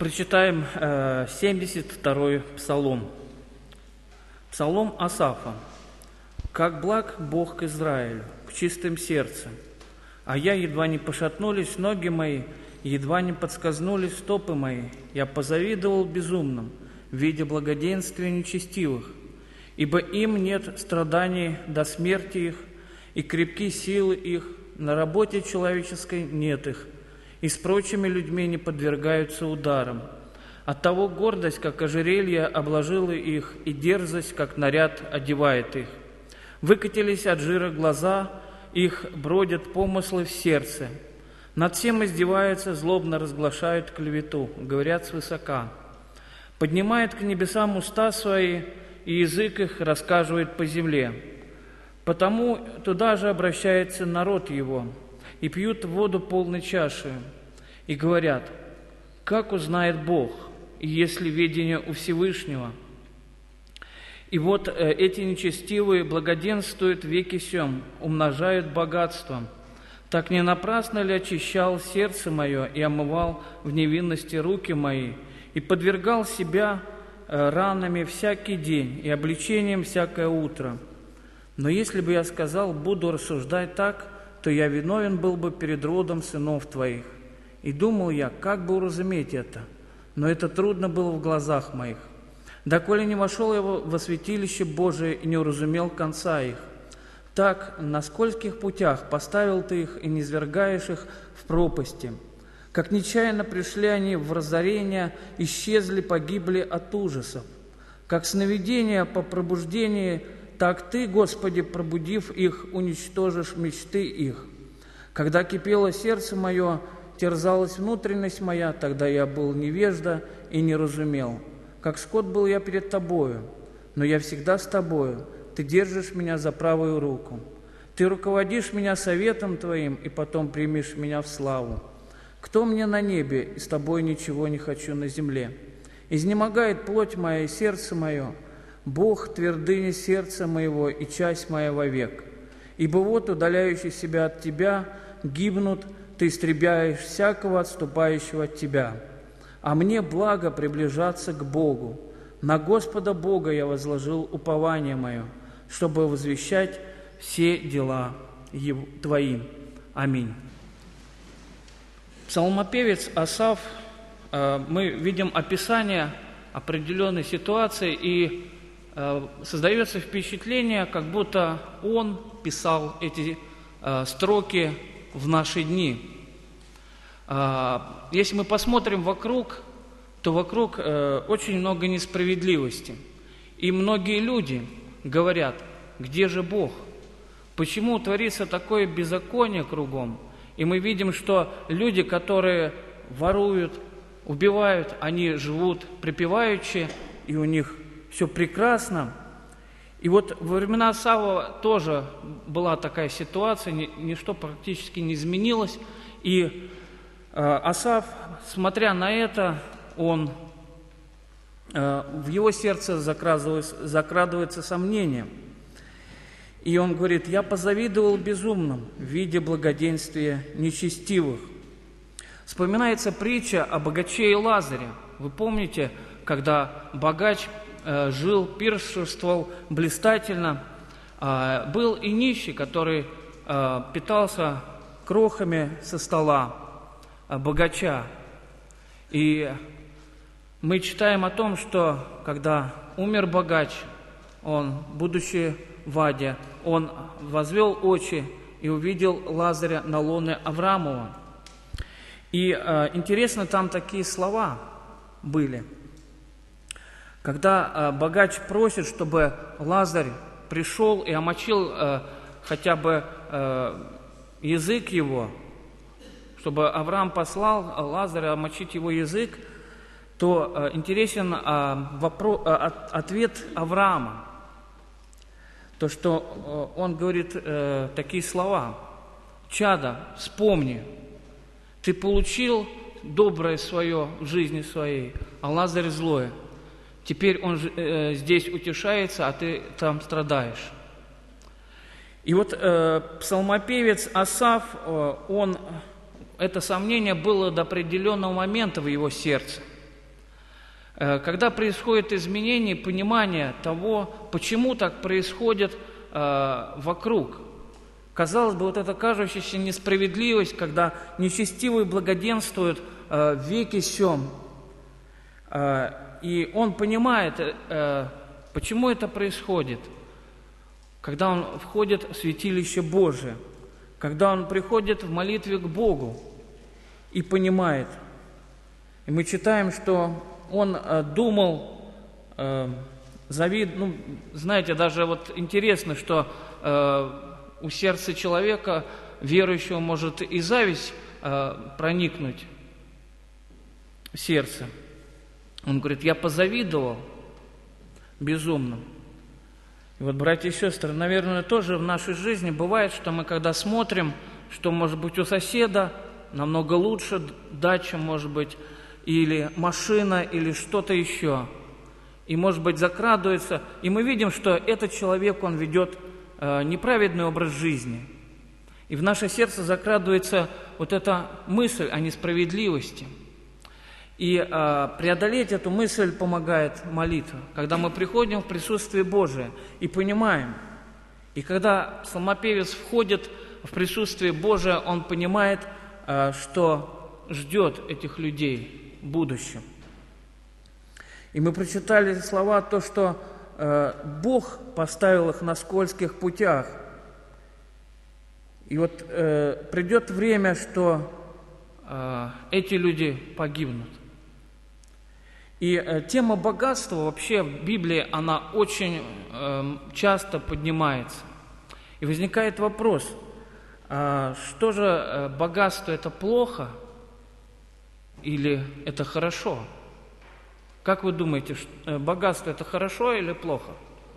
Прочитаем 72-й псалом. Псалом Асафа. «Как благ Бог к Израилю, к чистым сердцем, а я едва не пошатнулись ноги мои, едва не подскользнулись стопы мои. Я позавидовал безумным, видя благоденствия нечестивых, ибо им нет страданий до смерти их, и крепки силы их, на работе человеческой нет их, и с прочими людьми не подвергаются ударам. Оттого гордость, как ожерелье, обложила их, и дерзость, как наряд, одевает их. Выкатились от жира глаза, их бродят помыслы в сердце. Над всем издеваются, злобно разглашают клевету, говорят свысока. Поднимает к небесам уста свои, и язык их рассказывает по земле. Потому туда же обращается народ его, и пьют воду полной чаши, и говорят: как узнает Бог, если ведение у Всевышнего? И вот эти нечестивые благоденствуют веки сем, умножают богатство. Так не напрасно ли очищал сердце мое и омывал в невинности руки мои, и подвергал себя ранами всякий день и обличением всякое утро? Но если бы я сказал, буду рассуждать так, то я виновен был бы перед родом сынов твоих. И думал я, как бы уразуметь это, но это трудно было в глазах моих. Доколе не вошел я во святилище Божие и не уразумел конца их. Так на скользких путях поставил ты их и низвергаешь их в пропасти. Как нечаянно пришли они в разорение, исчезли, погибли от ужасов. Как сновидение по пробуждении, так Ты, Господи, пробудив их, уничтожишь мечты их. Когда кипело сердце мое, терзалась внутренность моя, тогда я был невежда и не разумел. Как скот был я перед Тобою, но я всегда с Тобою. Ты держишь меня за правую руку. Ты руководишь меня советом Твоим, и потом примешь меня в славу. Кто мне на небе, и с Тобой ничего не хочу на земле? Изнемогает плоть моя и сердце мое. Бог, твердыня сердца моего и часть моя вовек. Ибо вот удаляющие себя от Тебя гибнут, Ты истребляешь всякого отступающего от Тебя. А мне благо приближаться к Богу. На Господа Бога я возложил упование мое, чтобы возвещать все дела Твои. Аминь. Псалмопевец Асаф, мы видим описание определенной ситуации, и создается впечатление, как будто он писал эти строки в наши дни. Если мы посмотрим вокруг, то вокруг очень много несправедливости. И многие люди говорят: где же Бог? Почему творится такое беззаконие кругом? И мы видим, что люди, которые воруют, убивают, они живут припеваючи, и у них все прекрасно. И вот во времена Асафа тоже была такая ситуация, ничто практически не изменилось. И Асаф, смотря на это, в его сердце закрадывается сомнение. И он говорит: я позавидовал безумным, видя благоденствие нечестивых. Вспоминается притча о богаче и Лазаре. Вы помните, когда богач жил, пиршествовал блистательно, был и нищий, который питался крохами со стола богача. И мы читаем о том, что когда умер богач, он, будучи в аде, он возвел очи и увидел Лазаря на лоне Авраамова. И интересно, там такие слова были. Когда богач просит, чтобы Лазарь пришел и омочил хотя бы язык его, чтобы Авраам послал Лазаря омочить его язык, то интересен ответ Авраама. То, что он говорит такие слова: «Чадо, вспомни, ты получил доброе свое в жизни своей, а Лазарь злое. Теперь он здесь утешается, а ты там страдаешь». И вот псалмопевец Асаф, это сомнение было до определенного момента в его сердце. Когда происходит изменение, понимание того, почему так происходит вокруг. Казалось бы, вот эта кажущаяся несправедливость, когда нечестивый благоденствует в веке сем, и он понимает, почему это происходит, когда он входит в святилище Божие, когда он приходит в молитве к Богу и понимает. И мы читаем, что он думал, знаете, даже вот интересно, что у сердца человека, верующего, может и зависть проникнуть в сердце. Он говорит: я позавидовал безумным. И вот, братья и сестры, наверное, тоже в нашей жизни бывает, что мы, когда смотрим, что, может быть, у соседа намного лучше дача, может быть, или машина, или что-то еще, и, может быть, закрадывается, и мы видим, что этот человек, он ведет неправедный образ жизни. И в наше сердце закрадывается вот эта мысль о несправедливости. И преодолеть эту мысль помогает молитва, когда мы приходим в присутствие Божие и понимаем. И когда псалмопевец входит в присутствие Божие, он понимает, что ждет этих людей в будущем. И мы прочитали слова, то, что Бог поставил их на скользких путях. И вот придет время, что эти люди погибнут. И тема богатства вообще в Библии, она очень часто поднимается. И возникает вопрос, что же богатство – это плохо или это хорошо? Как вы думаете, богатство – это хорошо или плохо?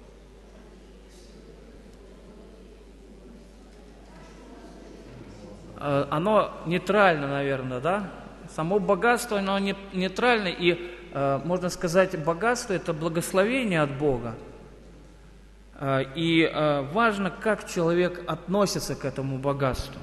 Оно нейтрально, наверное, да? Само богатство, оно нейтрально, и, можно сказать, богатство – это благословение от Бога. И важно, как человек относится к этому богатству.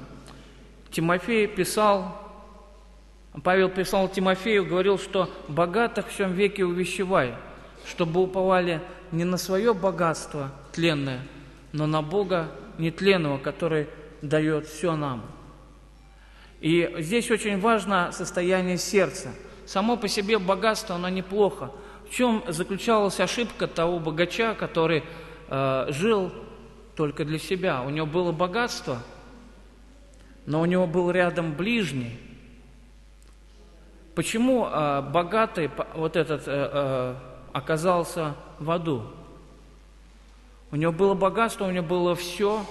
Павел писал Тимофею, говорил, что богатых в всем веке увещевай, чтобы уповали не на свое богатство тленное, но на Бога нетленного, который дает все нам. И здесь очень важно состояние сердца. Само по себе богатство, оно неплохо. В чем заключалась ошибка того богача, который жил только для себя? У него было богатство, но у него был рядом ближний. Почему богатый вот этот оказался в аду? У него было богатство, у него было все,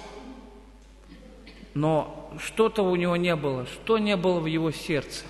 но что-то у него не было. Что не было в его сердце?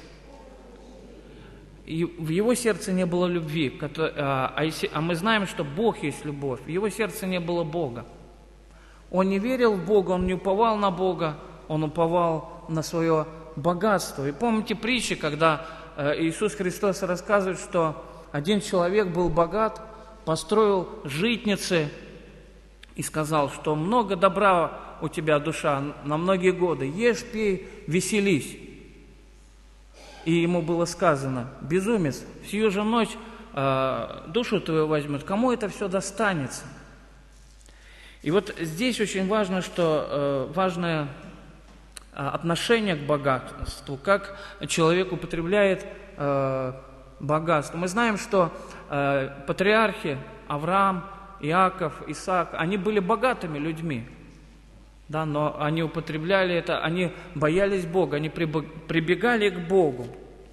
И в его сердце не было любви, а мы знаем, что Бог есть любовь. В его сердце не было Бога. Он не верил в Бога, он не уповал на Бога, он уповал на свое богатство. И помните притчи, когда Иисус Христос рассказывает, что один человек был богат, построил житницы и сказал, что много добра у тебя, душа, на многие годы. Ешь, пей, веселись. И ему было сказано: безумец, в сию же ночь душу твою возьмет. Кому это все достанется? И вот здесь очень важно, что важное отношение к богатству, как человек употребляет богатство. Мы знаем, что патриархи Авраам, Иаков, Исаак, они были богатыми людьми, да, но они употребляли это, они боялись Бога, они прибегали к Богу.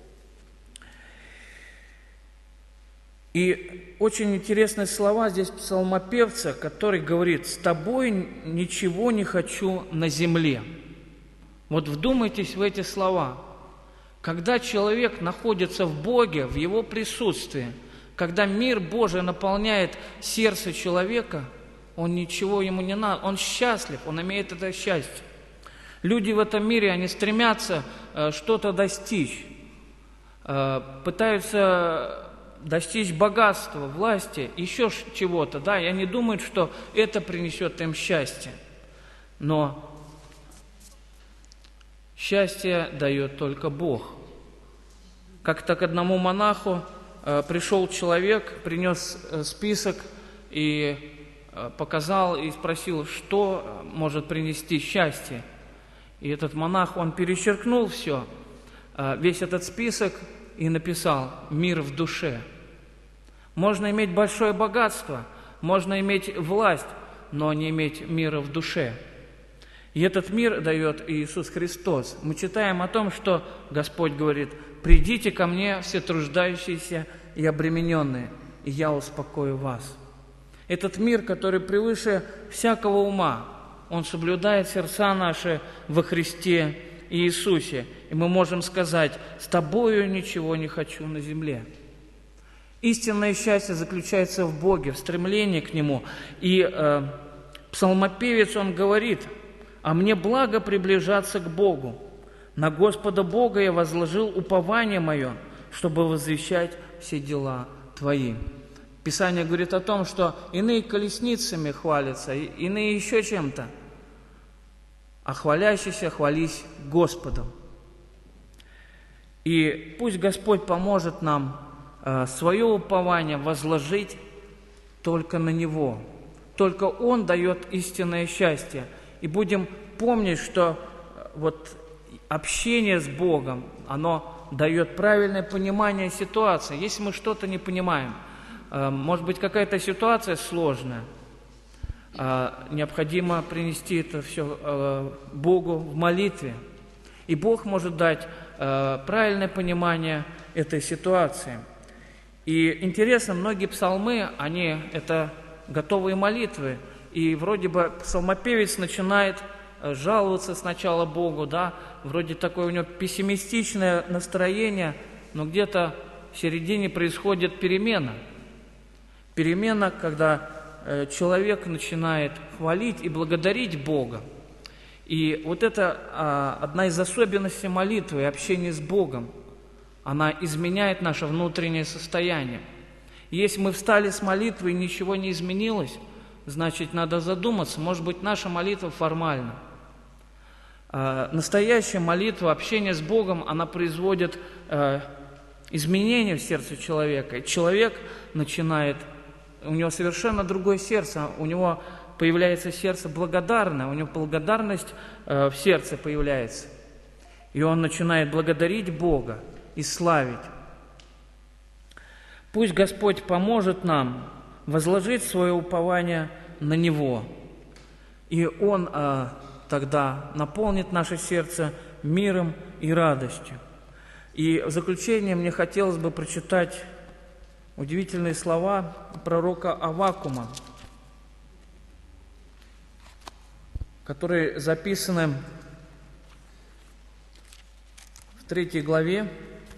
И очень интересные слова здесь псалмопевца, который говорит: «С тобой ничего не хочу на земле». Вот вдумайтесь в эти слова. Когда человек находится в Боге, в Его присутствии, когда мир Божий наполняет сердце человека, он ничего ему не надо, он счастлив, он имеет это счастье. Люди в этом мире, они стремятся что-то достичь, пытаются достичь богатства, власти, еще чего-то, да, и они думают, что это принесет им счастье. Но счастье дает только Бог. Как-то к одному монаху пришел человек, принес список и показал и спросил, что может принести счастье. И этот монах, он перечеркнул все, весь этот список и написал «Мир в душе». Можно иметь большое богатство, можно иметь власть, но не иметь мира в душе. И этот мир дает Иисус Христос. Мы читаем о том, что Господь говорит: «Придите ко мне, все труждающиеся и обремененные, и я успокою вас». Этот мир, который превыше всякого ума, он соблюдает сердца наши во Христе Иисусе. И мы можем сказать: «С тобою ничего не хочу на земле». Истинное счастье заключается в Боге, в стремлении к Нему. И псалмопевец, он говорит: «А мне благо приближаться к Богу. На Господа Бога я возложил упование мое, чтобы возвещать все дела Твои». Писание говорит о том, что иные колесницами хвалятся, иные еще чем-то, а хвалящийся хвались Господом. И пусть Господь поможет нам свое упование возложить только на Него. Только Он дает истинное счастье. И будем помнить, что вот общение с Богом, оно дает правильное понимание ситуации. Если мы что-то не понимаем, может быть, какая-то ситуация сложная, необходимо принести это все Богу в молитве. И Бог может дать правильное понимание этой ситуации. И интересно, многие псалмы, они это готовые молитвы. И вроде бы псалмопевец начинает жаловаться сначала Богу, да, вроде такое у него пессимистичное настроение, но где-то в середине происходит перемена. Перемена, когда человек начинает хвалить и благодарить Бога. И вот это одна из особенностей молитвы, общения с Богом. Она изменяет наше внутреннее состояние. Если мы встали с молитвы и ничего не изменилось, значит, надо задуматься, может быть, наша молитва формальна. Настоящая молитва, общение с Богом, она производит изменения в сердце человека. И человек начинает, у него совершенно другое сердце, у него появляется сердце благодарное, у него благодарность в сердце появляется. И он начинает благодарить Бога и славить. Пусть Господь поможет нам возложить свое упование на Него, и Он тогда наполнит наше сердце миром и радостью. И в заключение мне хотелось бы прочитать удивительные слова пророка Аввакума, которые записаны в 3 главе,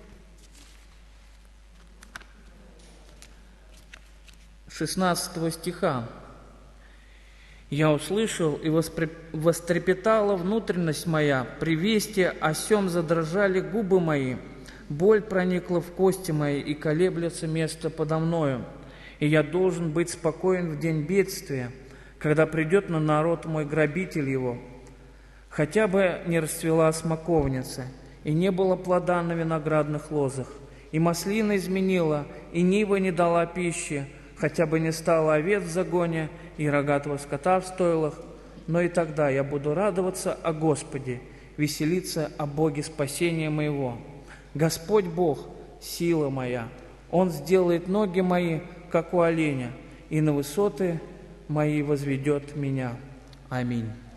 16 стиха. «Я услышал, и вострепетала внутренность моя, при вести о сем задрожали губы мои, боль проникла в кости мои, и колеблется место подо мною. И я должен быть спокоен в день бедствия, когда придет на народ мой грабитель его. Хотя бы не расцвела смоковница, и не было плода на виноградных лозах, и маслина изменила, и нива не дала пищи, хотя бы не стало овец в загоне и рогатого скота в стойлах, но и тогда я буду радоваться о Господе, веселиться о Боге спасения моего. Господь Бог, сила моя, Он сделает ноги мои, как у оленя, и на высоты мои возведет меня. Аминь».